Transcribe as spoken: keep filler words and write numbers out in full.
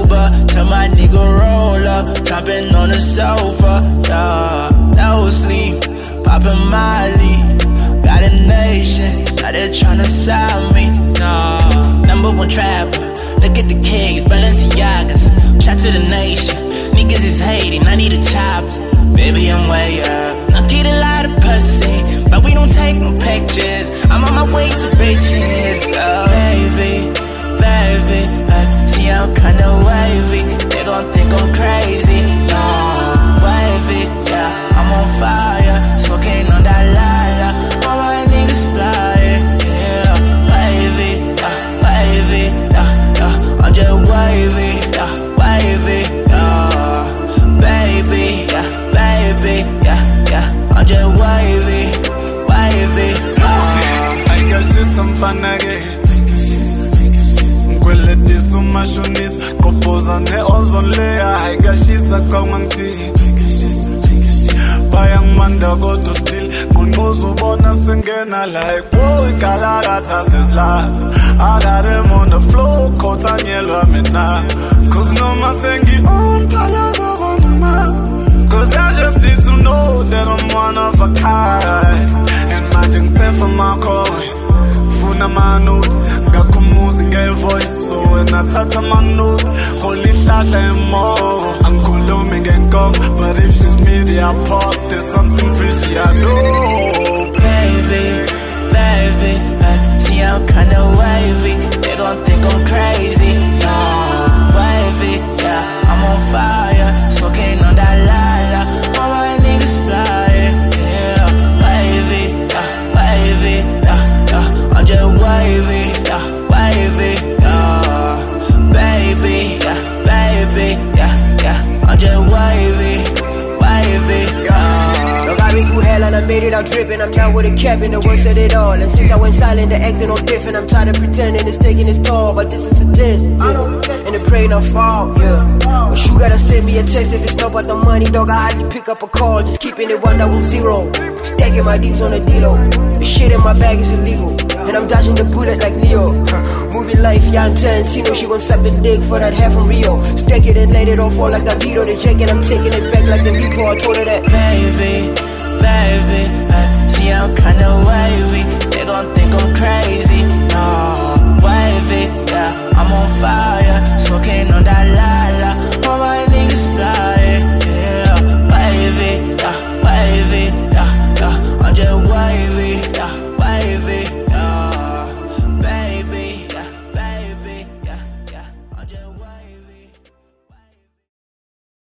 sober. Tell my nigga roll up, jumping on the sofa. Yeah, no sleep, popping Molly. Got a nation, now they tryna sell me. Nah, number one trapper. Look at the kings, Balenciagas. Shout to the nation, niggas is hating, I need a chopper. Baby, I'm way up. I get a lot of pussy, but we don't take no pictures. I'm on my way to riches. Oh, baby, baby, uh, see I'm kinda wavy. They gon' think I'm crazy. Oh, wavy, yeah, I'm on fire, smoking on that lala. All my niggas flying, yeah, wavy, yeah, wavy, yeah, yeah. I'm just wavy, yeah, wavy, yeah, baby, yeah, baby, yeah, yeah. I'm just wavy, wavy, yeah. I got shit some fun again. This umashonis kopoza ne ozone layer. I got shit sa kangangti. Bayang manda go to still. Kungozu bona singena like boy kalagata says la. I got him on the floor, kota nyelwa mina. Cause no masengi on palaza wanuma. Cause I just need to know that I'm one of a kind. And magic set for my coin. Funa my notes, ngakumuzi nge voice. So when I touch my note, holy shasha and more. I'm Colombian and gone, but if she's media pop, there's something fishy I know. Baby, baby, uh, see I'm kinda wavy. They gon' think I'm crazy. Oh, wavy, yeah, I'm on fire, smoking on that lala. All my niggas flying, yeah, wavy, yeah, wavy, yeah, yeah. I'm just wavy, yeah, wavy, yeah, baby, yeah, baby, yeah, yeah. I'm just wavy, wavy, yeah. Look, I've been through hell and I made it out dripping. I'm down with a cap in the worst of it all. And since I went silent, they're acting all different. I'm tired of pretending it's taking its toll, but this is a test, yeah. And the praying I fall, yeah. But you gotta send me a text if it's not about the money, dog. I hardly pick up a call, just keeping it one double zero. Stacking my deeps on the D-Lo. The shit in my bag is illegal, and I'm dodging the bullet like Neo. Moving life, young Tarantino. She gon' suck the dick for that half from Rio. Stack it and let it all fall like a Vito. The check it, I'm taking it back like the Vipo. I told her that. Baby, baby, uh, see I'm kinda wavy.